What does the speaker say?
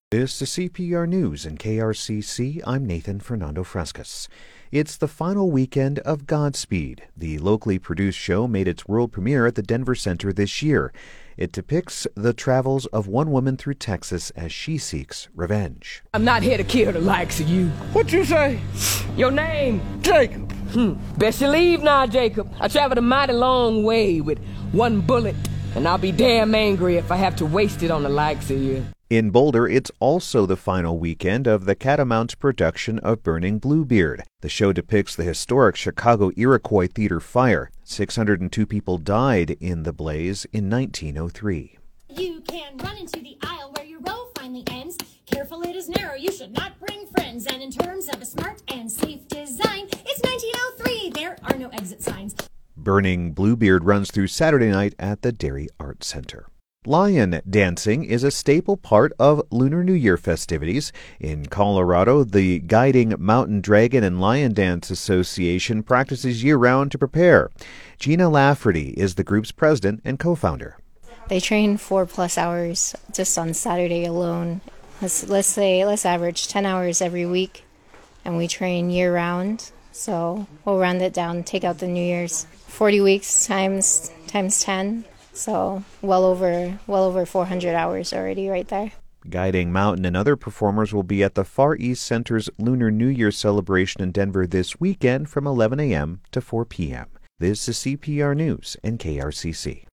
This is CPR News and KRCC. I'm Nathan Fernando Frescas. It's the final weekend of Godspeed. The locally produced show made its world premiere at the Denver Center this year. It depicts the travels of one woman through Texas as she seeks revenge. I'm not here to kill the likes of you. What you say? Your name? Jacob. Best you leave now, Jacob. I traveled a mighty long way with one bullet, and I'll be damn angry if I have to waste it on the likes of you. In Boulder, it's also the final weekend of the Catamounts production of Burning Bluebeard. The show depicts the historic Chicago Iroquois Theater fire. 602 people died in the blaze in 1903. You can run into the aisle where your row finally ends. Careful, it is narrow, you should not bring friends. And in terms of a smart and safe design, it's 1903, there are no exit signs. Burning Bluebeard runs through Saturday night at the Dairy Arts Center. Lion dancing is a staple part of Lunar New Year festivities. In Colorado, the Guiding Mountain Dragon and Lion Dance Association practices year-round to prepare. Gina Lafferty is the group's president and co-founder. They train 4+ hours just on Saturday alone. Let's average 10 hours every week, and we train year-round. So we'll round it down, take out the New Year's. 40 weeks times 10. So well over 400 hours already right there. Guiding Mountain and other performers will be at the Far East Center's Lunar New Year celebration in Denver this weekend from 11 a.m. to 4 p.m. This is CPR News and KRCC.